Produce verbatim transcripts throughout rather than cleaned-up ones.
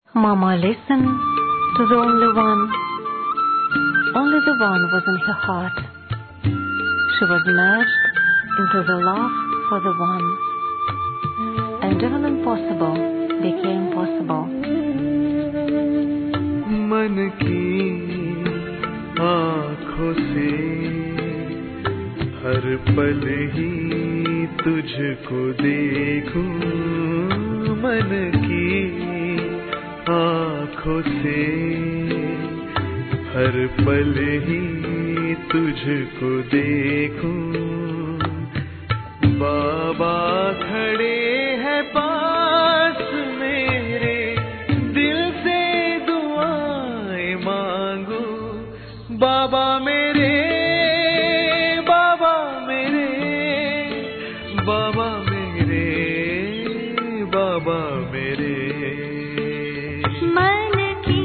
Mama listened to the only one. Only the one was in her heart. She was merged into the love for the one. And even impossible became possible. मन की आँखों से हर पल ही तुझको देखूं, मन की आँखों से हर पल ही तुझको देखूं। बाबा खड़े हैं पास मेरे, दिल से दुआएं मांगू। बाबा मेरे, बाबा मेरे, बाबा मेरे, बाबा मेरे। मन की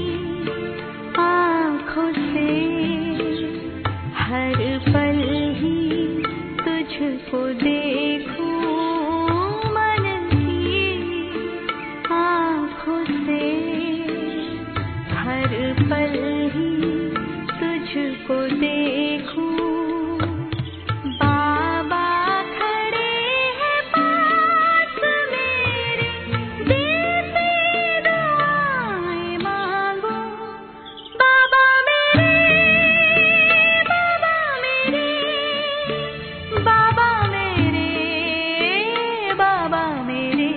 आँखों से हर पल ही तुझको देखूं, मन की आँखों से हर पल ही तुझको देखूं। बाबा खड़े हैं पास मेरे, दिल से दुआएं मांगो। बाबा मेरे, बाबा मेरे, बाबा मेरे, बाबा मेरे।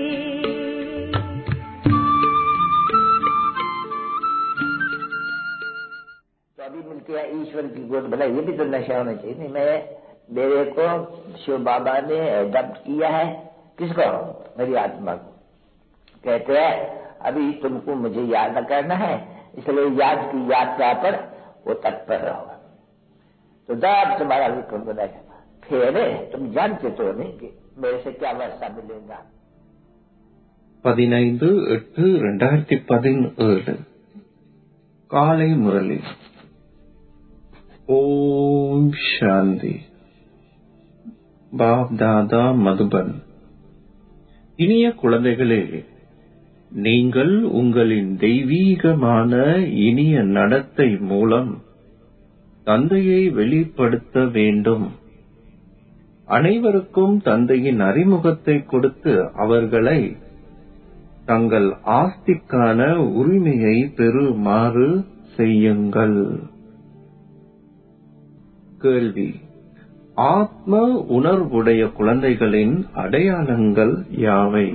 तो अभी मिलती है ईश्वर की गोद। भला ये भी तो नशा होना चाहिए। नहीं, मैं मेरे को शिव बाबा ने एडप्ट किया है। किसको? मेरी आत्मा को। कहते हैं अभी तुमको मुझे याद करना है, इसलिए याद की यात्रा पर वो तत्पर रहो। तो दब तुम्हारा विक्रम बनाएगा। फिर तुम जानते तो नहीं कि मेरे से क्या वर्षा मिलेगा। பதினைந்து எட்டு இரண்டாயிரத்தி பதினேழு காலை முரளி. ஓம் சாந்தி. பாப் தாதா மதுபன். இனிய குழந்தைகளே, நீங்கள் உங்களின் தெய்வீகமான இனிய நடத்தை மூலம் தந்தையை வெளிப்படுத்த வேண்டும். அனைவருக்கும் தந்தையின் அறிமுகத்தை கொடுத்து அவர்களை தங்கள் ஆஸ்திக்கான உரிமையை பெறுமாறு செய்யுங்கள். கேள்வி: ஆத்ம உணர்வுடைய குழந்தைகளின் அடையாளங்கள் யாவை?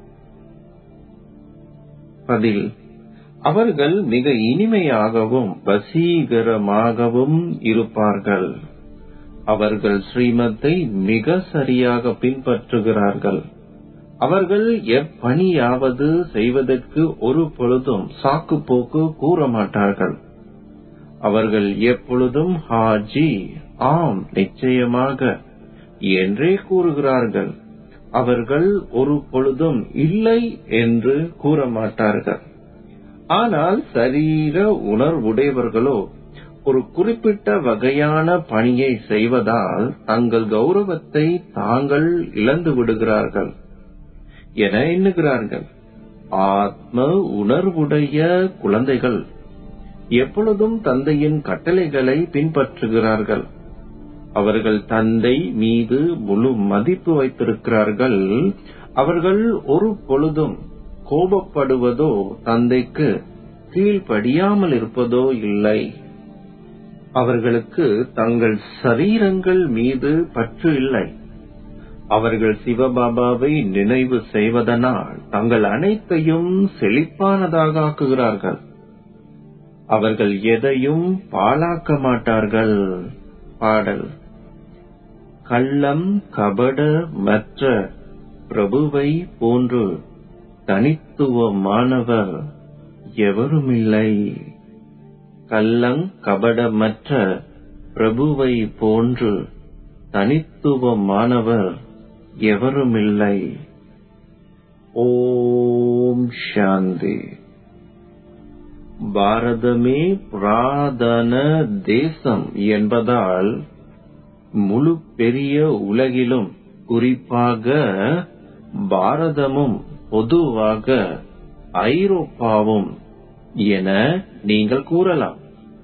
பதில்: அவர்கள் மிக இனிமையாகவும் வசீகரமாகவும் இருப்பார்கள். அவர்கள் ஸ்ரீமத்தை மிக சரியாக பின்பற்றுகிறார்கள். அவர்கள் எப்பணியாவது செய்வதற்கு ஒரு பொழுதும் சாக்கு போக்கு கூற மாட்டார்கள். அவர்கள் எப்பொழுதும் ஹாஜி, ஆம், நிச்சயமாக என்றே கூறுகிறார்கள். அவர்கள் ஒரு பொழுதும் இல்லை என்று கூற மாட்டார்கள். ஆனால் சரீர உணர்வுடையவர்களோ ஒரு குறிப்பிட்ட வகையான பணியை செய்வதால் தங்கள் கௌரவத்தை தாங்கள் இழந்து விடுகிறார்கள் என எண்ணுகிறார்கள். ஆத்ம உணர்வுடைய குழந்தைகள் எப்பொழுதும் தந்தையின் கட்டளைகளை பின்பற்றுகிறார்கள். அவர்கள் தந்தை மீது முழு மதிப்பு வைத்திருக்கிறார்கள். அவர்கள் ஒரு பொழுதும் கோபப்படுவதோ தந்தைக்கு கீழ்ப்படியாமல் இருப்பதோ இல்லை. அவர்களுக்கு தங்கள் சரீரங்கள் மீது பற்று இல்லை. அவர்கள் சிவபாபாவை நினைவு செய்வதனால் தங்கள் அனைத்தையும் செழிப்பானதாக ஆக்குகிறார்கள். அவர்கள் எதையும் பாழாக்க மாட்டார்கள். பாடல்: கள்ளம் கபட மற்ற பிரபுவை போன்று தனித்துவமானவர் எவருமில்லை. கள்ளங் கபடமற்ற பிரபுவை போன்று தனித்துவமானவர் எவருமில்லை. ஓம் சாந்தி. பாரதமே புராதன தேசம் என்பதால் முழு பெரிய உலகிலும் குறிப்பாக பாரதமும் பொதுவாக ஐரோப்பாவும் என நீங்கள் கூறலாம்.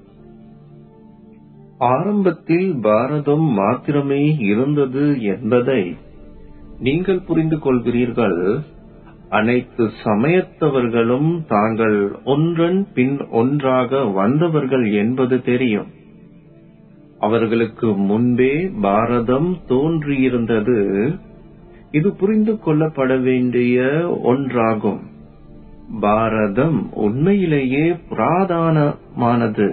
ஆரம்பத்தில் பாரதம் மாத்திரமே இருந்தது என்பதை நீங்கள் புரிந்து கொள்கிறீர்கள். அனைத்து சமயத்தவர்களும் தாங்கள் ஒன்றன் பின் ஒன்றாக வந்தவர்கள் என்பது தெரியும். அவர்களுக்கு முன்பே பாரதம் தோன்றியிருந்தது. இது புரிந்து கொள்ளப்பட வேண்டிய ஒன்றாகும். பாரதம் உண்மையிலேயே புராதனமானது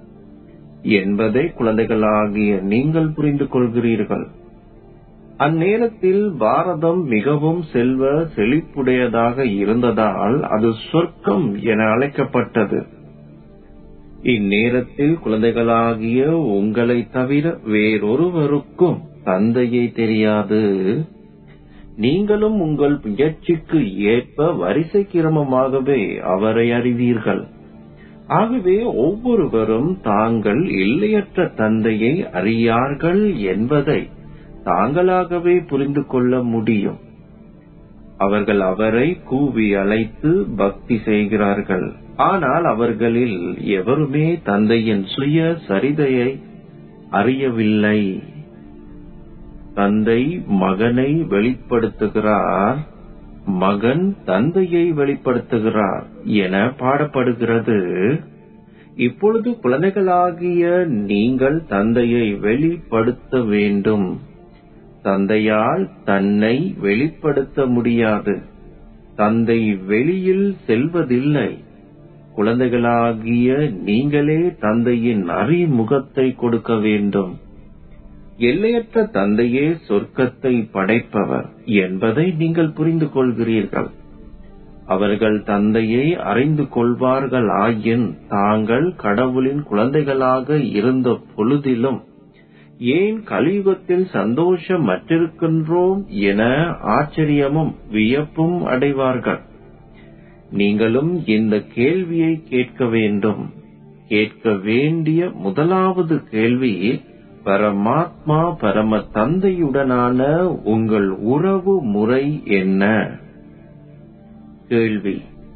என்பதை குழந்தைகளாகிய நீங்கள் புரிந்து கொள்கிறீர்கள். அந்நேரத்தில் பாரதம் மிகவும் செல்வ செழிப்புடையதாக இருந்ததால் அது சொர்க்கம் என அழைக்கப்பட்டது. இந்நேரத்தில் குழந்தைகளாகிய உங்களை தவிர வேறொருவருக்கும் தந்தையை தெரியாது. நீங்களும் உங்கள் முயற்சிக்கு ஏற்ப வரிசை கிரமமாகவே அவரை அறிவீர்கள். ஆகவே ஒவ்வொருவரும் தாங்கள் எல்லையற்ற தந்தையை அறியார்கள் என்பதை தாங்களாகவே புரிந்து கொள்ள முடியும். அவர்கள் அவரை கூவி அழைத்து பக்தி செய்கிறார்கள். ஆனால் அவர்களில் எவருமே தந்தையின் சுய சரிதையை அறியவில்லை. தந்தை மகனை வெளிப்படுத்துகிறார், மகன் தந்தையை வெளிப்படுத்துகிறார் என பாடப்படுகிறது. இப்பொழுது குழந்தைகளாகிய நீங்கள் தந்தையை வெளிப்படுத்த வேண்டும். தந்தையால் தன்னை வெளிப்படுத்த முடியாது. தந்தை வெளியில் செல்வதில்லை. குழந்தைகளாகிய நீங்களே தந்தையின் அறிமுகத்தை கொடுக்க வேண்டும். எல்லையற்ற தந்தையே சொர்க்கத்தை படைப்பவர் என்பதை நீங்கள் புரிந்து கொள்கிறீர்கள். அவர்கள் தந்தையை அறிந்து கொள்வார்கள் ஆயின் தாங்கள் கடவுளின் குழந்தைகளாக இருந்த பொழுதிலும் ஏன் கலியுகத்தில் சந்தோஷமற்றிருக்கின்றோம் என ஆச்சரியமும் வியப்பும் அடைவார்கள். நீங்களும் இந்த கேள்வியை கேட்க வேண்டும். கேட்க வேண்டிய முதலாவது கேள்வி, பரமாத்மா பரம தந்தையுடனான உங்கள் உறவு முறை என்ன? கேள்வி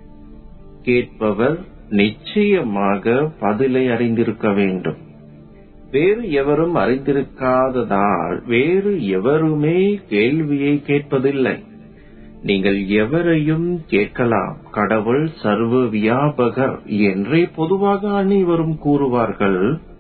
கேட்பவர் நிச்சயமாக பதிலை அறிந்திருக்க வேண்டும். வேறு எவரும் அறிந்திருக்காததால் வேறு எவருமே கேள்வியை கேட்பதில்லை. நீங்கள் எவரையும் கேட்கலாம். கடவுள் சர்வ வியாபகர் என்றே பொதுவாக அனைவரும் கூறுவார்கள்.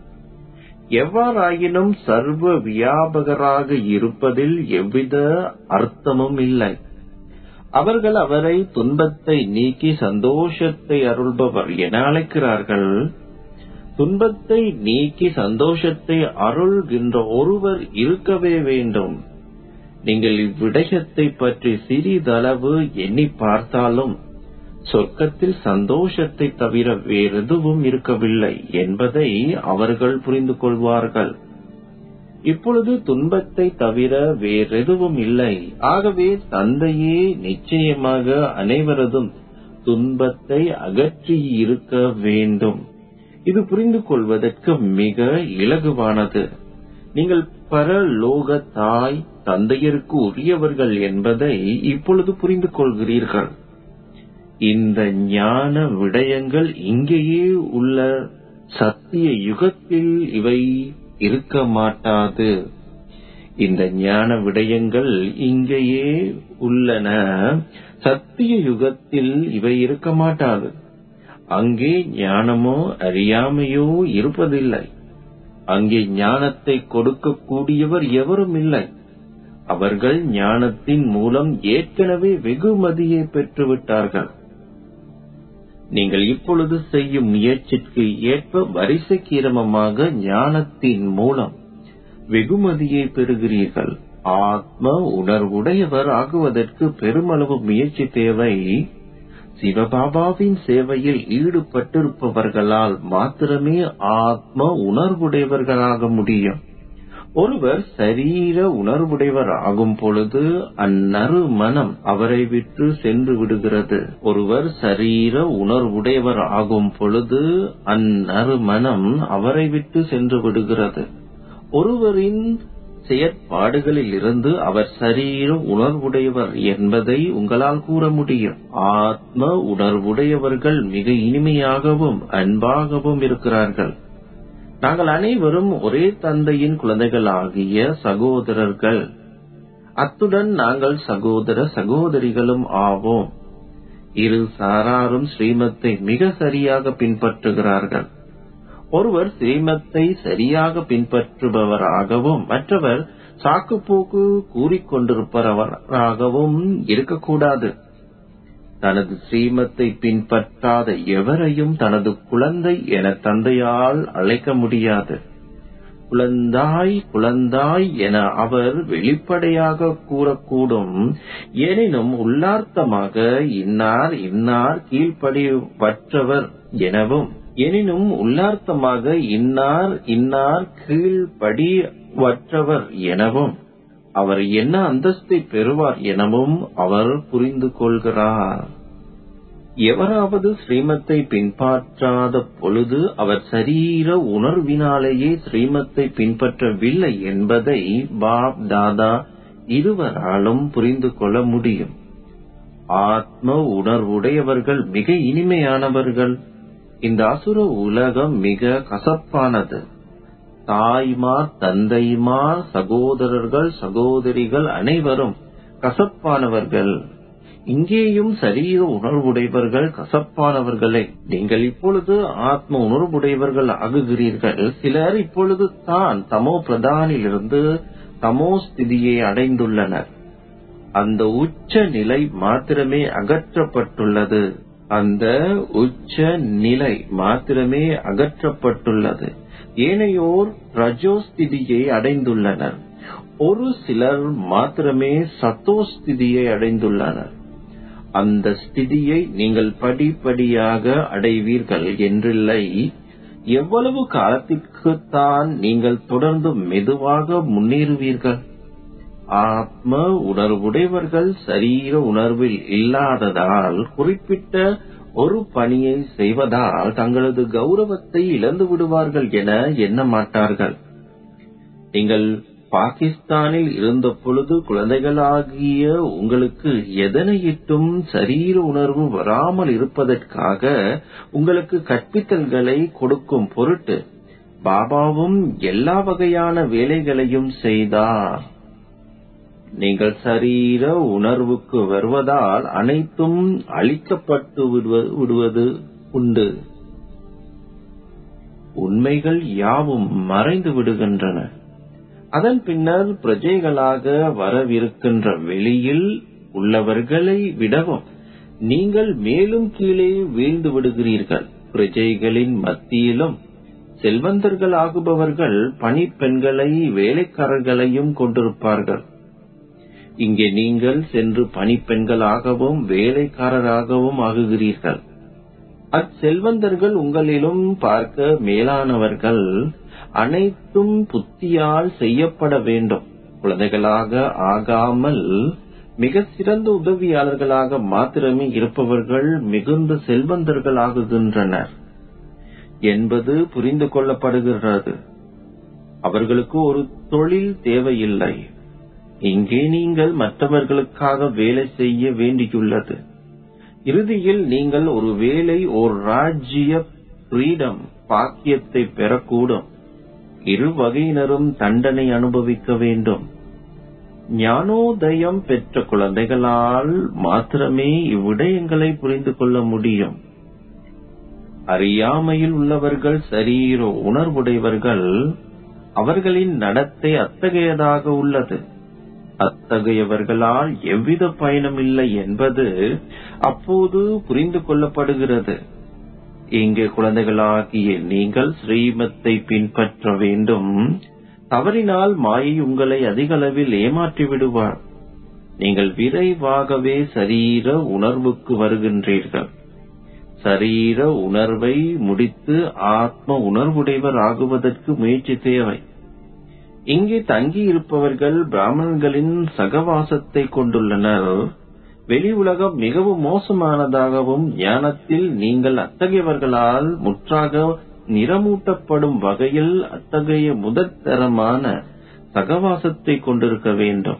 எவ்வாறாயினும் சர்வ வியாபகராக இருப்பதில் எவ்வித அர்த்தமும் இல்லை. அவர்கள் அவரை துன்பத்தை நீக்கி சந்தோஷத்தை அருள்பவர் என அழைக்கிறார்கள். துன்பத்தை நீக்கி சந்தோஷத்தை அருள்கின்ற ஒருவர் இருக்கவே வேண்டும். நீங்கள் இவ்விடயத்தை பற்றி சிறிதளவு எண்ணி பார்த்தாலும் சொர்க்கத்தில் சந்தோஷத்தை தவிர வேறெதுவும் இருக்கவில்லை என்பதை அவர்கள் புரிந்து கொள்வார்கள். இப்பொழுது துன்பத்தை தவிர வேறெதுவும் இல்லை. ஆகவே தந்தையே நிச்சயமாக அனைவரதும் துன்பத்தை அகற்றி இருக்க வேண்டும். இது புரிந்து கொள்வதற்கு மிக இலகுவானது. நீங்கள் பரலோக தாய் தந்தையருக்கு உரியவர்கள் என்பதை இப்பொழுது புரிந்து கொள்கிறீர்கள். இந்த ஞான விடயங்கள் இங்கேயே உள்ள சத்திய யுகத்தில் இவை இருக்க மாட்டாது. இந்த ஞான விடயங்கள் இங்கேயே உள்ளன. சத்திய யுகத்தில் இவை இருக்க மாட்டாது. அங்கே ஞானமோ அறியாமையோ இருப்பதில்லை. அங்கே ஞானத்தை கொடுக்கக்கூடியவர் எவரும் இல்லை. அவர்கள் ஞானத்தின் மூலம் ஏற்கனவே வெகுமதியை பெற்றுவிட்டார்கள். நீங்கள் இப்பொழுது செய்யும் முயற்சிக்கு ஏற்ப வரிசை கிரமமாக ஞானத்தின் மூலம் வெகுமதியை பெறுகிறீர்கள். ஆத்ம உணர்வுடையவர் ஆகுவதற்கு பெருமளவு முயற்சி தேவை. சிவபாபாவின் சேவையில் ஈடுபட்டிருப்பவர்களால் மாத்திரமே ஆத்ம உணர்வுடையவர்களாக முடியும். ஒருவர் சரீர உணர்வுடையவர் ஆகும் பொழுது அந்நறு மனம் அவரை விட்டு சென்று விடுகிறது. ஒருவர் சரீர உணர்வுடையவர் ஆகும் பொழுது அந்நறு மனம் அவரை விட்டு சென்று விடுகிறது. ஒருவரின் செயற்பாடுகளில் இருந்து அவர் சரீர உணர்வுடையவர் என்பதை உங்களால் கூற முடியும். ஆத்ம உணர்வுடையவர்கள் மிக இனிமையாகவும் அன்பாகவும் இருக்கிறார்கள். நாங்கள் அனைவரும் ஒரே தந்தையின் குழந்தைகளாகிய சகோதரர்கள். அத்துடன் நாங்கள் சகோதர சகோதரிகளும் ஆவோம். இரு சாராரும் ஸ்ரீமத்தை மிக சரியாக பின்பற்றுகிறார்கள். ஒருவர் ஸ்ரீமத்தை சரியாக பின்பற்றுபவராகவும் மற்றவர் சாக்குப்போக்கு கூறிக்கொண்டிருப்பவராகவும் இருக்கக்கூடாது. தனது ஸ்ரீமத்தை பின்பற்றாத எவரையும் தனது குழந்தை என தந்தையால் அழைக்க முடியாது. குழந்தாய் குழந்தாய் என அவர் வெளிப்படையாக கூறக்கூடும். எனினும் உள்ளார்த்தமாக இன்னார் இன்னார் கீழ்ப்படிவற்றவர் எனவும் எனினும் உள்ளார்த்தமாக இன்னார் இன்னார் கீழ்ப்படிவற்றவர் எனவும் அவர் என்ன அந்தஸ்தை பெறுவார் எனவும் அவர் புரிந்து கொள்கிறார். எவராவது ஸ்ரீமத்தை பின்பற்றாத பொழுது அவர் சரீர உணர்வினாலேயே ஸ்ரீமத்தை பின்பற்றவில்லை என்பதை பாப் தாதா இருவராலும் புரிந்து கொள்ள முடியும். ஆத்ம உணர்வுடையவர்கள் மிக இனிமையானவர்கள். இந்த அசுர உலகம் மிக கசப்பானது. தாய்மார் தந்தைமார் சகோதரர்கள் சகோதரிகள் அனைவரும் கசப்பானவர்கள். இங்கேயும் சரீர உணர்வுடையவர்கள் கசப்பானவர்களே. நீங்கள் இப்பொழுது ஆத்ம உணர்வுடையவர்கள் ஆகுகிறீர்கள். சிலர் இப்பொழுது தான் தமோ பிரதானிலிருந்து தமோ ஸ்திதியை அடைந்துள்ளனர். அந்த உச்ச நிலை மாத்திரமே அகற்றப்பட்டுள்ளது. அந்த உச்ச நிலை மாத்திரமே அகற்றப்பட்டுள்ளது. ஏனையோர் ரஜோஸ்திதியை அடைந்துள்ளனர். ஒரு சிலர் மாத்திரமே சத்தோஸ்திதியை அடைந்துள்ளனர். அந்த ஸ்திதியை நீங்கள் படிப்படியாக அடைவீர்கள் என்றில்லை. எவ்வளவு காலத்திற்குத்தான் நீங்கள் தொடர்ந்து மெதுவாக முன்னேறுவீர்கள்? ஆத்ம உணர்வுடையவர்கள் சரீர உணர்வில் இல்லாததால் குறிப்பிட்ட ஒரு பணியை செய்வதால் தங்களது கௌரவத்தை இழந்து விடுவார்கள் என எண்ண மாட்டார்கள். நீங்கள் பாகிஸ்தானில் இருந்த பொழுது குழந்தைகளாகிய உங்களுக்கு எதனையிட்டும் சரீர உணர்வு வராமல் இருப்பதற்காக உங்களுக்கு கற்பித்தல்களை கொடுக்கும் பொருட்டு பாபாவும் எல்லா வகையான வேலைகளையும் செய்தார். நீங்கள் சரீர உணர்வுக்கு வருவதால் அனைத்தும் அழிக்கப்பட்டு விடுவது உண்டு. உண்மைகள் யாவும் மறைந்து விடுகின்றன. அதன் பின்னர் பிரஜைகளாக வரவிருக்கின்ற வெளியில் உள்ளவர்களை விடவும் நீங்கள் மேலும் கீழே வீழ்ந்து விடுகிறீர்கள். பிரஜைகளின் மத்தியிலும் செல்வந்தர்கள் ஆகுபவர்கள் பணிப்பெண்களை வேலைக்காரர்களையும் கொண்டிருப்பார்கள். இங்கே நீங்கள் சென்று பணிப்பெண்களாகவும் வேலைக்காரராகவும் ஆகுகிறீர்கள். அச்செல்வந்தர்கள் உங்களிலும் பார்க்க மேலானவர்கள். அனைத்தும் புத்தியால் செய்யப்பட வேண்டும். குழந்தைகளாக ஆகாமல் மிக சிறந்த உதவியாளர்களாக மாத்திரமே இருப்பவர்கள் மிகுந்த செல்வந்தர்கள் ஆகுகின்றனர் என்பது புரிந்து கொள்ளப்படுகிறது. அவர்களுக்கு ஒரு தொழில் தேவையில்லை. இங்கே நீங்கள் மற்றவர்களுக்காக வேலை செய்ய வேண்டியுள்ளது. இறுதியில் நீங்கள் ஒரு வேலை ஒரு ராஜ்ய ஃப்ரீடம் பாக்கியத்தை பெறக்கூடும். இரு வகையினரும் தண்டனை அனுபவிக்க வேண்டும். ஞானோதயம் பெற்ற குழந்தைகளால் மாத்திரமே இவ்விடயங்களை புரிந்து கொள்ள முடியும். அறியாமையில் உள்ளவர்கள் சரீர உணர்வுடையவர்கள். அவர்களின் நடத்தை அத்தகையதாக உள்ளது. அத்தகையவர்களால் எவ்வித பயனும் இல்லை என்பது அப்போது புரிந்து கொள்ளப்படுகிறது. இங்கே குழந்தைகளாகிய நீங்கள் ஸ்ரீமத்தை பின்பற்ற வேண்டும். தவறினால் மாயை உங்களை அதிக அளவில் ஏமாற்றி விடுவார். நீங்கள் விரைவாகவே சரீர உணர்வுக்கு வருகின்றீர்கள். சரீர உணர்வை முடித்து ஆத்ம உணர்வுடையவர் ஆகுவதற்கு முயற்சி தேவை. இங்கே தங்கி இருப்பவர்கள் பிராமணர்களின் சகவாசத்தை கொண்டுள்ளனர். வெளி உலகம் மிகவும் மோசமானதாகவும் ஞானத்தில் நீங்கள் அத்தகையவர்களால் முற்றாக நிறமூட்டப்படும் வகையில் அத்தகைய முதற்தரமான சகவாசத்தை கொண்டிருக்க வேண்டும்.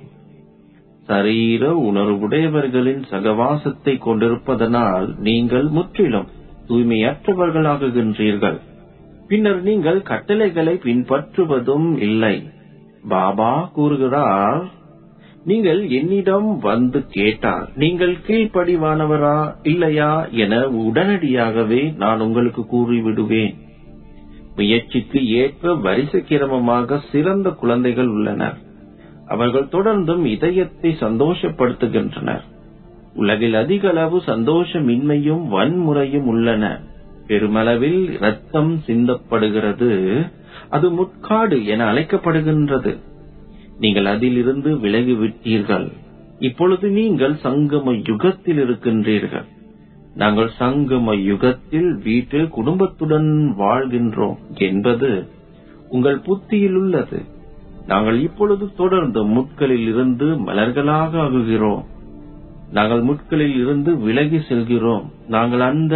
சரீர உணர்வுடையவர்களின் சகவாசத்தை கொண்டிருப்பதனால் நீங்கள் முற்றிலும் தூய்மையற்றவர்களாகுகின்றீர்கள். பின்னர் நீங்கள் கட்டளைகளை பின்பற்றுவதும் இல்லை. பாபா கூறுகிறார், நீங்கள் என்னிடம் வந்து கேட்டால் நீங்கள் கீழ்ப்படிவானவரா இல்லையா என உடனடியாகவே நான் உங்களுக்கு கூறிவிடுவேன். முயற்சிக்கு ஏற்ப வரிசை கிரமமாக சிறந்த குழந்தைகள் உள்ளனர். அவர்கள் தொடர்ந்தும் இதயத்தை சந்தோஷப்படுத்துகின்றனர். உலகில் அதிக அளவு சந்தோஷமின்மையும் வன்முறையும் உள்ளன. பெருமளவில் இரத்தம் சிந்தப்படுகிறது. அது முட்காடு என அழைக்கப்படுகின்றது. நீங்கள் அதிலிருந்து விலகிவிட்டீர்கள். இப்பொழுது நீங்கள் சங்கம யுகத்தில் இருக்கின்றீர்கள். நாங்கள் சங்கம யுகத்தில் வீட்டில் குடும்பத்துடன் வாழ்கின்றோம் என்பது உங்கள் புத்தியில் உள்ளது. நாங்கள் இப்பொழுது தொடர்ந்து முட்களில் இருந்து மலர்களாக ஆகுகிறோம். நாங்கள் முட்களில் இருந்து விலகி செல்கிறோம். நாங்கள் அந்த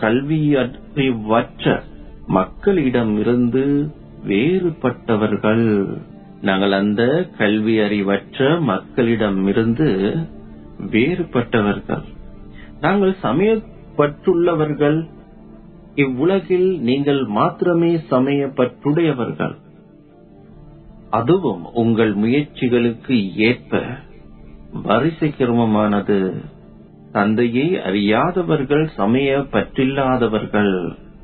கல்வியற்ற மக்களிடம் இருந்து வேறுபட்டவர்கள். நாங்கள் அந்த கல்வி அறிவற்ற மக்களிடம் இருந்து வேறுபட்டவர்கள். நாங்கள் சமயப்பற்றுள்ளவர்கள். இவ்வுலகில் நீங்கள் மாத்திரமே சமயப்பற்றுடையவர்கள். அதுவும் உங்கள் முயற்சிகளுக்கு ஏற்ப வரிசை கிரமமானது. தந்தையை அறியாதவர்கள் சமய பற்றில்லாதவர்கள்.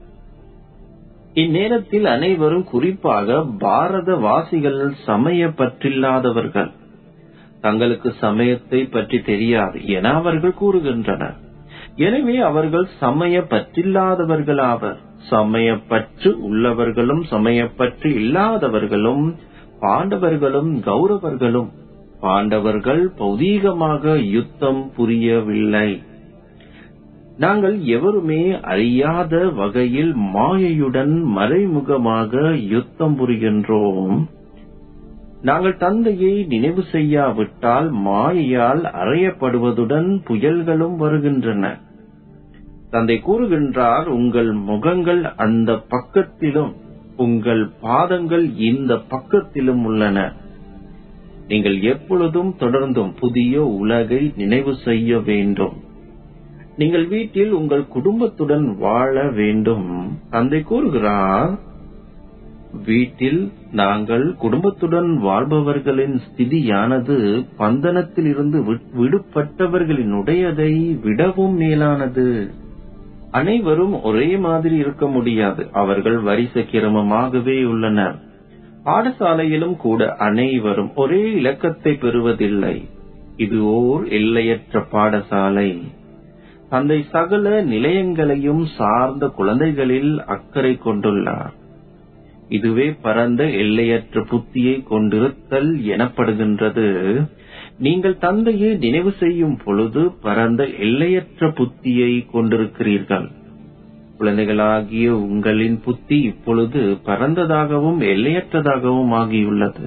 இந்நேரத்தில் அனைவரும், குறிப்பாக பாரதவாசிகள் சமய பற்றில்லாதவர்கள். தங்களுக்கு சமயத்தை பற்றி தெரியாது என அவர்கள் கூறுகின்றனர். எனவே அவர்கள் சமய பற்றில்லாதவர்களாவர். சமயப்பற்று உள்ளவர்களும் சமயப்பற்று இல்லாதவர்களும் பாண்டவர்களும் கௌரவர்களும். பாண்டவர்கள் பௌதீகமாக யுத்தம் புரியவில்லை. நாங்கள் எவருமே அறியாத வகையில் மாயையுடன் மறைமுகமாக யுத்தம் புரிகின்றோம். நாங்கள் தந்தையை நினைவு செய்யாவிட்டால் மாயையால் அறையப்படுவதுடன் புயல்களும் வருகின்றன. தந்தை கூறுகின்றார், உங்கள் முகங்கள் அந்த பக்கத்திலும் உங்கள் பாதங்கள் இந்த பக்கத்திலும் உள்ளன. நீங்கள் எப்பொழுதும் தொடர்ந்தும் புதிய உலகை நினைவு செய்ய வேண்டும். நீங்கள் வீட்டில் உங்கள் குடும்பத்துடன் வாழ வேண்டும். தந்தை கூறுகிறார், வீட்டில் நாங்கள் குடும்பத்துடன் வாழ்பவர்களின் ஸ்திதியானது பந்தனத்தில் இருந்து விடுபட்டவர்களினுடையதை விடவும் மேலானது. அனைவரும் ஒரே மாதிரி இருக்க முடியாது. அவர்கள் வரிசை கிரமமாகவே உள்ளனர். பாடசாலையிலும் கூட அனைவரும் ஒரே இலக்கத்தை பெறுவதில்லை. இது ஓர் எல்லையற்ற பாடசாலை. தந்தை சகல நிலையங்களையும் சார்ந்த குழந்தைகளில் அக்கறை கொண்டுள்ளார். இதுவே பரந்த எல்லையற்ற புத்தியை கொண்டிருத்தல் எனப்படுகின்றது. நீங்கள் தந்தையை நினைவு செய்யும் பொழுது பரந்த எல்லையற்ற புத்தியை கொண்டிருக்கிறீர்கள். குழந்தைகளாகிய உங்களின் புத்தி இப்பொழுது பரந்ததாகவும் எல்லையற்றதாகவும் ஆகியுள்ளது.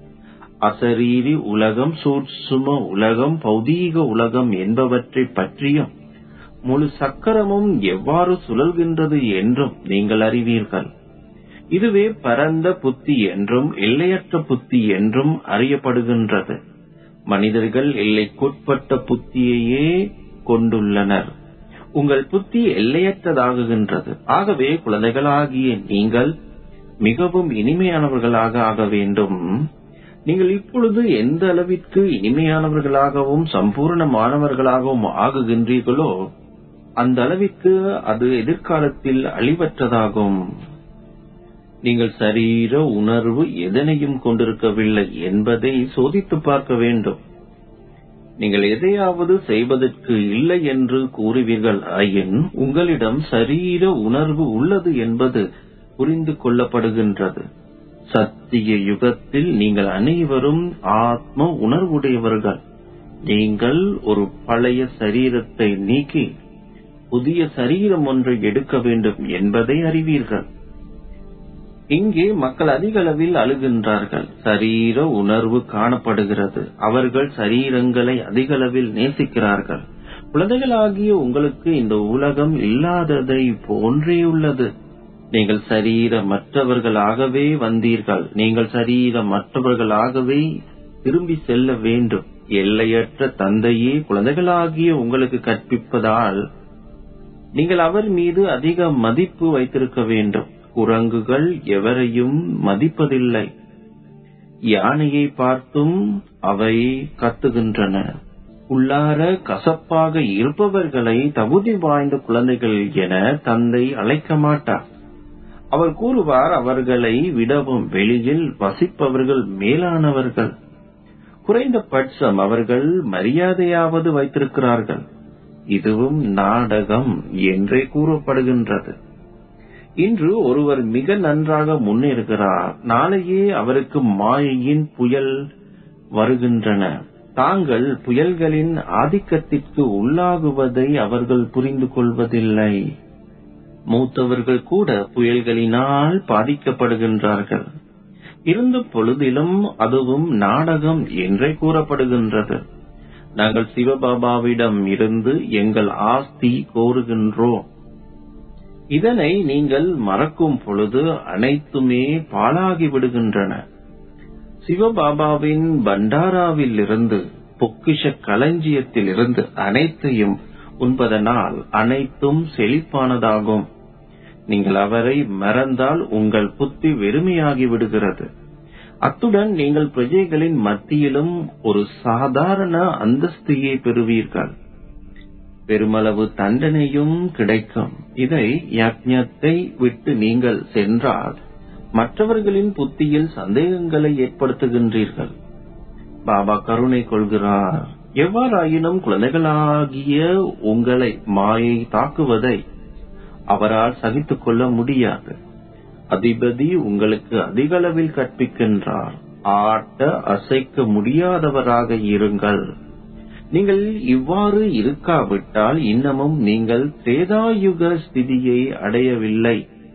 அசரீரி உலகம், சூட்சும உலகம், பௌதீக உலகம் என்பவற்றை பற்றியும் முழு சக்கரமும் எவ்வாறு சுழல்கின்றது என்றும் நீங்கள் அறிவீர்கள். இதுவே பரந்த புத்தி என்றும் எல்லையற்ற புத்தி என்றும் அறியப்படுகின்றது. மனிதர்கள் எல்லைக்குட்பட்ட புத்தியையே கொண்டுள்ளனர். உங்கள் புத்தி எல்லையற்றதாகுகின்றது. ஆகவே குழந்தைகளாகிய நீங்கள் மிகவும் இனிமையானவர்களாக ஆக வேண்டும். நீங்கள் இப்பொழுது எந்த அளவிற்கு இனிமையானவர்களாகவும் சம்பூர்ணமானவர்களாகவும் ஆகுகின்றீர்களோ அந்த அளவிற்கு அது எதிர்காலத்தில் அழிவற்றதாகும். நீங்கள் சரீர உணர்வு எதனையும் கொண்டிருக்கவில்லை என்பதை சோதித்து பார்க்க வேண்டும். நீங்கள் எதையாவது செய்வதற்கு இல்லை என்று கூறுவீர்கள் ஆயின் உங்களிடம் சரீர உணர்வு உள்ளது என்பது புரிந்து கொள்ளப்படுகின்றது. சத்திய யுகத்தில் நீங்கள் அனைவரும் ஆத்ம உணர்வுடையவர்கள். நீங்கள் ஒரு பழைய சரீரத்தை நீக்கி புதிய சரீரம் ஒன்றை எடுக்க வேண்டும் என்பதை அறிவீர்கள். இங்கே மக்கள் அதிக அளவில் அழுகின்றார்கள். சரீர உணர்வு காணப்படுகிறது. அவர்கள் சரீரங்களை அதிக அளவில் நேசிக்கிறார்கள். குழந்தைகளாகிய உங்களுக்கு இந்த உலகம் இல்லாததை போன்றே உள்ளது. நீங்கள் சரீரமற்றவர்களாகவே வந்தீர்கள். நீங்கள் சரீரமற்றவர்களாகவே திரும்பி செல்ல வேண்டும். எல்லையற்ற தந்தையே குழந்தைகளாகிய உங்களுக்கு கற்பிப்பதால் நீங்கள் அவர் மீது அதிக மதிப்பு வைத்திருக்க வேண்டும். குரங்குகள் எவரையும் மதிப்பதில்லை. யானையை பார்த்தும் அவை கத்துகின்றன. உள்ளார கசப்பாக இருப்பவர்களை தகுதி வாய்ந்த குழந்தைகள் என தந்தை அழைக்க மாட்டார். அவர் கூறுவார், அவர்களை விடவும் வெளியில் வசிப்பவர்கள் மேலானவர்கள். குறைந்தபட்சம் அவர்கள் மரியாதையாவது வைத்திருக்கிறார்கள். இதுவும் நாடகம் என்றே கூறப்படுகின்றது. இன்று ஒருவர் மிக நன்றாக முன்னேறுகிறார். நாளையே அவருக்கு மாயையின் புயல் வருகின்றன. தாங்கள் புயல்களின் ஆதிக்கத்திற்கு உள்ளாகுவதை அவர்கள் புரிந்து கொள்வதில்லை. மூத்தவர்கள் கூட புயல்களினால் பாதிக்கப்படுகின்றார்கள். இருந்த பொழுதிலும் அதுவும் நாடகம் என்றே கூறப்படுகின்றது. நாங்கள் சிவபாபாவிடம் இருந்து எங்கள் ஆஸ்தி கோருகின்றோம். இதனை நீங்கள் மறக்கும் பொழுது அனைத்துமே பாழாகி விடுகின்றன. சிவபாபாவின் பண்டாராவில் இருந்து, பொக்கிஷ களஞ்சியத்தில் இருந்து அனைத்தையும் உண்பதனால் அனைத்தும் செழிப்பானதாகும். நீங்கள் அவரை மறந்தால் உங்கள் புத்தி வெறுமையாகி விடுகிறது. அத்துடன் நீங்கள் பிரஜைகளின் மத்தியிலும் ஒரு சாதாரண அந்தஸ்தையை பெறுவீர்கள். பெருமளவு தண்டனையும் கிடைக்கும். இதை யக்ஞத்தை விட்டு நீங்கள் சென்றால் மற்றவர்களின் புத்தியில் சந்தேகங்களை ஏற்படுத்துகின்றீர்கள். பாபா கருணை கொள்கிறார். எவ்வாறாயினும் குழந்தைகளாகிய உங்களை மாயை தாக்குவதை அவரால் சகித்துக் கொள்ள முடியாது. அதிபதி உங்களுக்கு அதிக அளவில் கற்பிக்கின்றார். ஆட்ட அசைக்க முடியாதவராக இருங்கள். நீங்கள் இவ்வாறு இருக்காவிட்டால் இன்னமும் நீங்கள் திரேதாயுக ஸ்திதியை அடையவில்லை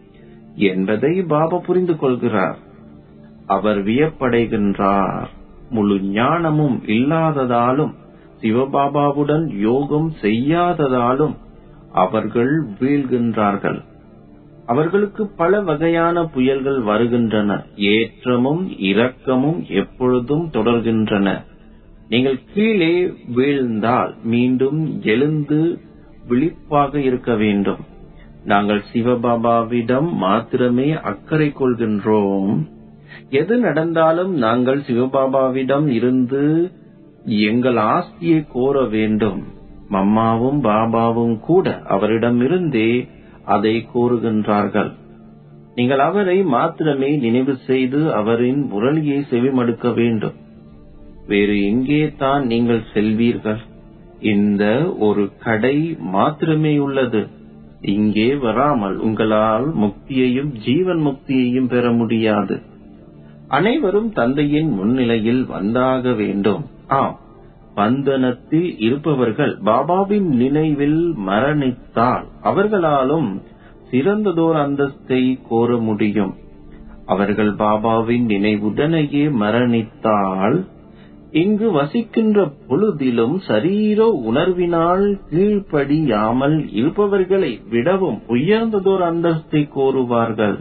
என்பதை பாபா புரிந்து கொள்கிறார். அவர் வியப்படைகின்றார். முழு ஞானமும் இல்லாததாலும் சிவபாபாவுடன் யோகம் செய்யாததாலும் அவர்கள் வீழ்கின்றார்கள். அவர்களுக்கு பல வகையான புயல்கள் வருகின்றன. ஏற்றமும் இரக்கமும் எப்பொழுதும் தொடர்கின்றன. நீங்கள் கீழே வீழ்ந்தால் மீண்டும் எழுந்து விழிப்பாக இருக்க வேண்டும். நாங்கள் சிவபாபாவிடம் மாத்திரமே அக்கறை கொள்கின்றோம். எது நடந்தாலும் நாங்கள் சிவபாபாவிடம் இருந்து எங்கள் ஆஸ்தியை கோர வேண்டும். மம்மாவும் பாபாவும் கூட அவரிடமிருந்தே அதை கோருகின்றார்கள். நீங்கள் அவரை மாத்திரமே நினைவு செய்து அவரின் முரளியை செவிமடுக்க வேண்டும். வேறு எங்கே தான் நீங்கள் செல்வீர்கள்? இந்த ஒரு கடை மாத்திரமே உள்ளது. இங்கே வராமல் உங்களால் முக்தியையும் ஜீவன் முக்தியையும் பெற முடியாது. அனைவரும் தந்தையின் முன்னிலையில் வந்தாக வேண்டும். ஆம், பந்தனத்தில் இருப்பவர்கள் பாபாவின் நினைவில் மரணித்தால் அவர்களாலும் சிறந்ததோர் அந்தஸ்தை கோர முடியும். அவர்கள் பாபாவின் நினைவுடனேயே மரணித்தால் இங்கு வசிக்கின்ற பொழுதிலும் சரீர உணர்வினால் கீழ்ப்படியாமல் இருப்பவர்களை விடவும் உயர்ந்ததோர் அந்தஸ்தை கோருவார்கள்.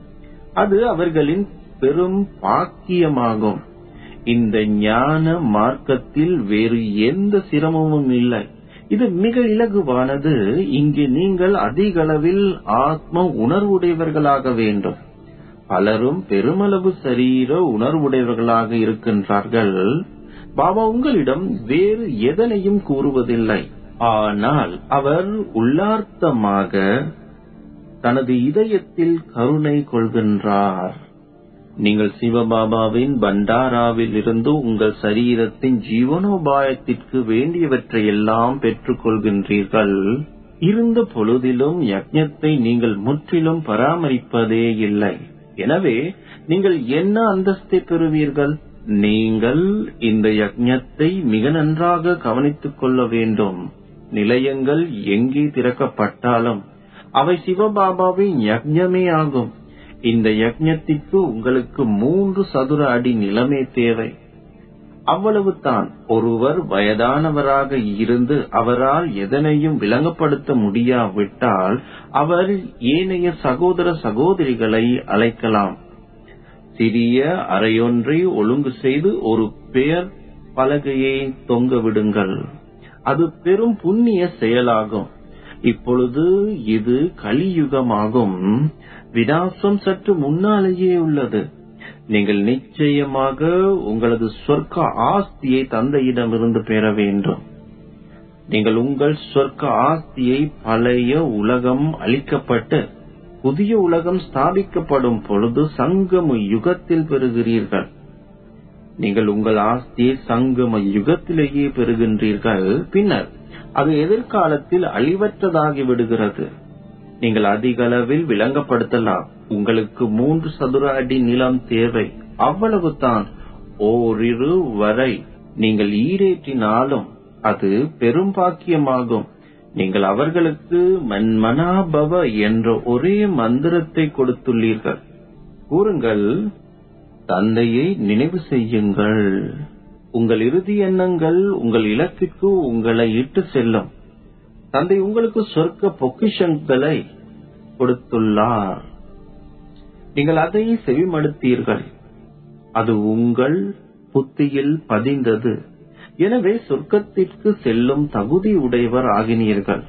அது அவர்களின் பெரும் பாக்கியமாகும். இந்த ஞான மார்க்கத்தில் வேறு எந்த சிரமமும் இல்லை. இது மிக இலகுவானது. இங்கு நீங்கள் அதிக அளவில் ஆத்ம உணர்வுடையவர்களாக வேண்டும். பலரும் பெருமளவு சரீர உணர்வுடையவர்களாக இருக்கின்றார்கள். பாபா உங்களிடம் வேறு எதனையும் கூறுவதில்லை. ஆனால் அவர் உள்ளார்த்தமாக தனது இதயத்தில் கருணை கொள்கின்றார். நீங்கள் சிவபாபாவின் பண்டாராவில் இருந்து உங்கள் சரீரத்தின் ஜீவனோபாயத்திற்கு வேண்டியவற்றை எல்லாம் பெற்றுக் கொள்கின்றீர்கள். இருந்த பொழுதிலும் யக்ஞத்தை நீங்கள் முற்றிலும் பராமரிப்பதே இல்லை. எனவே நீங்கள் என்ன அந்தஸ்தை பெறுவீர்கள்? நீங்கள் இந்த யக்ஞத்தை மிக நன்றாக கவனித்துக் கொள்ள வேண்டும். நிலையங்கள் எங்கே திறக்கப்பட்டாலும் அவை சிவபாபாவின் யக்ஞமே ஆகும். இந்த யக்ஞத்திற்கு உங்களுக்கு மூன்று சதுர அடி நிலமே தேவை. அவ்வளவு தான். ஒருவர் வயதானவராக இருந்து அவரால் எதனையும் விளங்கப்படுத்த முடியாவிட்டால் அவர் ஏனைய சகோதர சகோதரிகளை அழைக்கலாம். சிறிய அறையொன்றை ஒழுங்கு செய்து ஒரு பெயர் பலகையை தொங்க விடுங்கள். அது பெரும் புண்ணிய செயலாகும். இப்பொழுது இது கலியுகமாகும். விநாசம் சற்று முன்னாலேயே உள்ளது. நீங்கள் நிச்சயமாக உங்களது சொர்க்க ஆஸ்தியை தந்தையிடமிருந்து பெற வேண்டும். நீங்கள் உங்கள் சொர்க்க ஆஸ்தியை பழைய உலகம் அளிக்கப்பட்டு புதிய உலகம் ஸ்தாபிக்கப்படும் பொழுது சங்கம யுகத்தில் பெறுகிறீர்கள். நீங்கள் உங்கள் ஆஸ்தியை சங்கம யுகத்திலேயே பெறுகின்றீர்கள். பின்னர் அது எதிர்காலத்தில் அழிவற்றதாகி விடுகிறது. நீங்கள் அதிக அளவில் விளங்கப்படுத்தலாம். உங்களுக்கு மூன்று சதுர அடி நிலம் தேவை, அவ்வளவு தான். ஓரிரு வரை நீங்கள் ஈரேற்றினாலும் அது பெரும் பாக்கியமாகும். நீங்கள் அவர்களுக்கு மன்மனாபவ என்ற ஒரே மந்திரத்தை கொடுத்துள்ளீர்கள். கூறுங்கள், தந்தையை நினைவு செய்யுங்கள். உங்கள் இறுதி எண்ணங்கள் உங்கள் இலக்கிற்கு உங்களை இட்டு செல்லும். தந்தை உங்களுக்கு சொர்க்க பொக்கிஷங்களை கொடுத்துள்ளார். நீங்கள் அதை செவிமடுத்தீர்கள். அது உங்கள் புத்தியில் பதிந்தது. எனவே சொர்க்கத்திற்கு செல்லும் தகுதி உடையவர் ஆகினீர்கள்.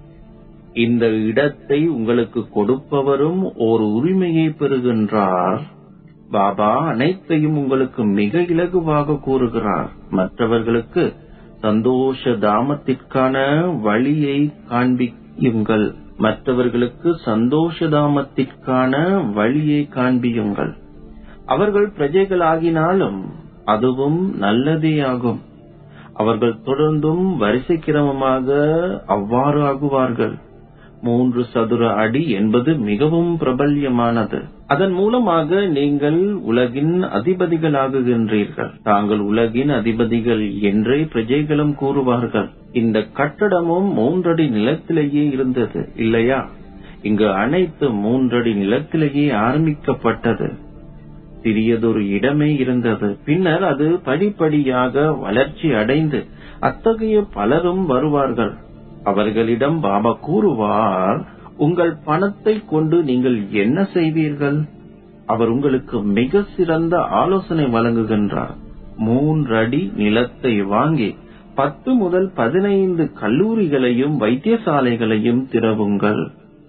இந்த இடத்தை உங்களுக்கு கொடுப்பவரும் ஒரு உரிமையை பெறுகின்றார். பாபா அனைத்தையும் உங்களுக்கு மிக இலகுவாக கூறுகிறார். மற்றவர்களுக்கு சந்தோஷ தாமத்திற்கான வழியை காண்பியுங்கள். மற்றவர்களுக்கு சந்தோஷதாமத்திற்கான வழியை காண்பியுங்கள். அவர்கள் பிரஜைகளாகினாலும் அதுவும் நல்லதே ஆகும். அவர்கள் தொடர்ந்தும் வரிசை கிரமமாக அவ்வாறு ஆகுவார்கள். மூன்று சதுர அடி என்பது மிகவும் பிரபல்யமானது. அதன் மூலமாக நீங்கள் உலகின் அதிபதிகளாகுகின்றீர்கள். தாங்கள் உலகின் அதிபதிகள் என்றே பிரஜைகளும் கூறுவார்கள். இந்த கட்டடமும் மூன்றடி நிலத்திலேயே இருந்தது இல்லையா? இங்கு அனைத்து மூன்றடி நிலத்திலேயே ஆரம்பிக்கப்பட்டது. சிறியதொரு இடமே இருந்தது. பின்னர் அது படிப்படியாக வளர்ச்சி அடைந்து அத்தகைய பலரும் வருவார்கள். அவர்களிடம் பாபா கூறுவார், உங்கள் பணத்தை கொண்டு நீங்கள் என்ன செய்வீர்கள்? அவர் உங்களுக்கு மிக சிறந்த ஆலோசனை வழங்குகின்றார். மூன்றடி நிலத்தை வாங்கி பத்து முதல் பதினைந்து கல்லூரிகளையும் வைத்தியசாலைகளையும் திறவுங்கள்.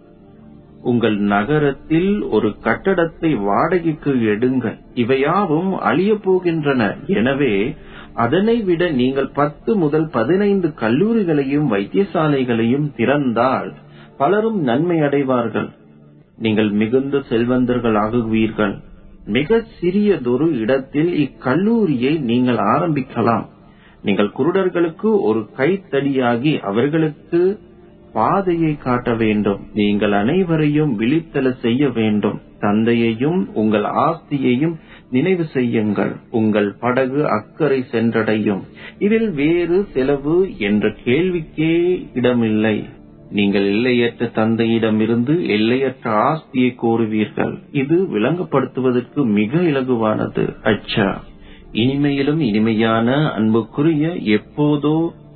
உங்கள் நகரத்தில் ஒரு கட்டடத்தை வாடகைக்கு எடுங்கள். இவையாவும் அழிய போகின்றன. எனவே அதனை விட நீங்கள் பத்து முதல் பதினைந்து கல்லூரிகளையும் வைத்தியசாலைகளையும் திறந்தால் பலரும் நன்மை அடைவார்கள். நீங்கள் மிகுந்த செல்வந்தர்கள் ஆகுவீர்கள். மிக சிறியதொரு இடத்தில் இக்கல்லூரியை நீங்கள் ஆரம்பிக்கலாம். நீங்கள் குருடர்களுக்கு ஒரு கைத்தடியாகி அவர்களுக்கு பாதையை காட்ட வேண்டும். நீங்கள் அனைவரையும் விழித்தல செய்ய வேண்டும். தந்தையையும் உங்கள் ஆஸ்தியையும் நினைவு செய்யுங்கள். உங்கள் படகு அக்கறை சென்றடையும். இதில் வேறு செலவு என்ற கேள்விக்கே இடமில்லை. நீங்கள் எல்லையற்ற தந்தையிடமிருந்து எல்லையற்ற ஆஸ்தியை கோருவீர்கள். இது விளங்கப்படுத்துவதற்கு மிக இலகுவானது. அச்சா, இனிமையிலும் இனிமையான அன்புக்குரிய, எப்போதோ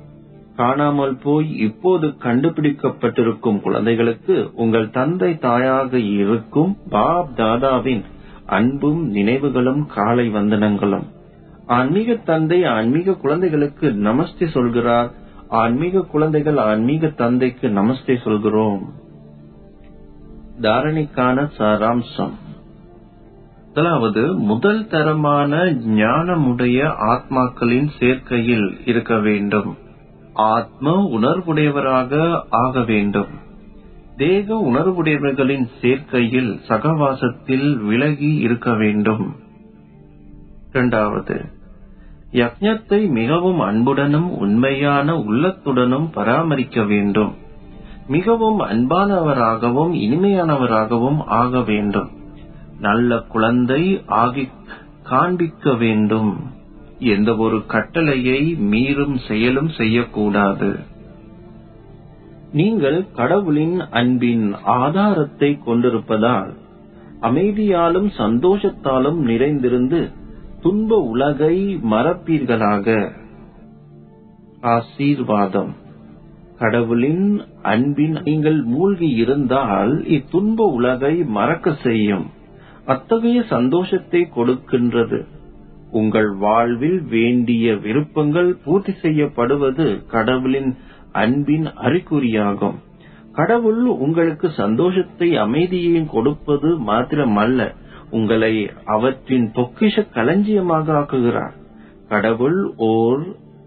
காணாமல் போய் இப்போது கண்டுபிடிக்கப்பட்டிருக்கும் குழந்தைகளுக்கு உங்கள் தந்தை தாயாக இருக்கும் பாப் தாதாவின் அன்பும் நினைவுகளும் காலை வந்தனங்களும். ஆன்மீக தந்தை ஆன்மீக குழந்தைகளுக்கு நமஸ்தே சொல்கிறார். ஆன்மீக குழந்தைகள் ஆன்மீக தந்தைக்கு நமஸ்தே சொல்கிறோம். தாரணைக்கான சாராம்சம். அதாவது, முதல் தரமான ஞானமுடைய ஆத்மாக்களின் சேர்க்கையில் இருக்க வேண்டும். ஆத்ம உணர்வுடையவராக ஆக வேண்டும். தேக உணர்வுடையவர்களின் சேர்க்கையில் சகவாசத்தில் விலகி இருக்க வேண்டும். இரண்டாவது, யக்ஞத்தை மிகவும் அன்புடனும் உண்மையான உள்ளத்துடனும் பராமரிக்க வேண்டும். மிகவும் அன்பானவராகவும் இனிமையானவராகவும் ஆக வேண்டும். நல்ல குழந்தை ஆகி காண்பிக்க வேண்டும். எந்த ஒரு கட்டளையை மீறும் செயலும் செய்யக்கூடாது. நீங்கள் கடவுளின் அன்பின் ஆதாரத்தை கொண்டிருப்பதால் அமைதியாலும் சந்தோஷத்தாலும் நிறைந்திருந்து இத்துன்ப உலகை மறப்பீர்களாக. ஆசீர்வாதம். கடவுளின் அன்பின் நீங்கள் மூழ்கி இருந்தால் இத்துன்ப உலகை மறக்க செய்யும். அத்தகைய சந்தோஷத்தை கொடுக்கின்றது. உங்கள் வாழ்வில் வேண்டிய விருப்பங்கள் பூர்த்தி செய்யப்படுவது கடவுளின் அன்பின் அறிகுறியாகும். கடவுள் உங்களுக்கு சந்தோஷத்தை அமைதியையும் கொடுப்பது மாத்திரமல்ல, உங்களை அவற்றின் பொக்கிஷ களஞ்சியமாக ஆக்குகிறார். கடவுள் ஓர்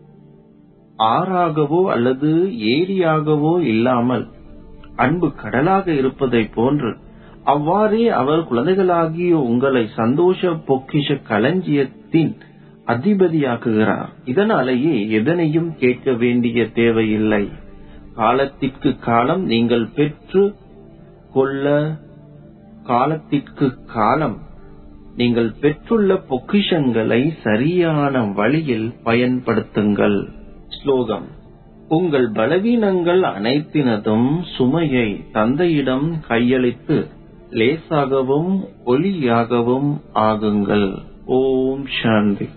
ஆறாகவோ அல்லது ஏரியாகவோ இல்லாமல் அன்பு கடலாக இருப்பதை போன்று அவ்வாறே அவர் குழந்தைகளாகிய உங்களை சந்தோஷ பொக்கிஷ களஞ்சியத்தின் அதிபதியாக்குகிறார். இதனாலேயே எதனையும் கேட்க வேண்டிய தேவையில்லை. காலத்திற்கு காலம் நீங்கள் பெற்று கொள்ள காலத்திற்கு காலம் நீங்கள் பெற்றுள்ள பொக்கிஷங்களை சரியான வழியில் பயன்படுத்துங்கள். ஸ்லோகம். உங்கள் பலவீனங்கள் அனைத்தினதும் சுமையை தந்தையிடம் கையளித்து லேசாகவும் ஒளியாகவும் ஆகுங்கள். ஓம் சாந்தி.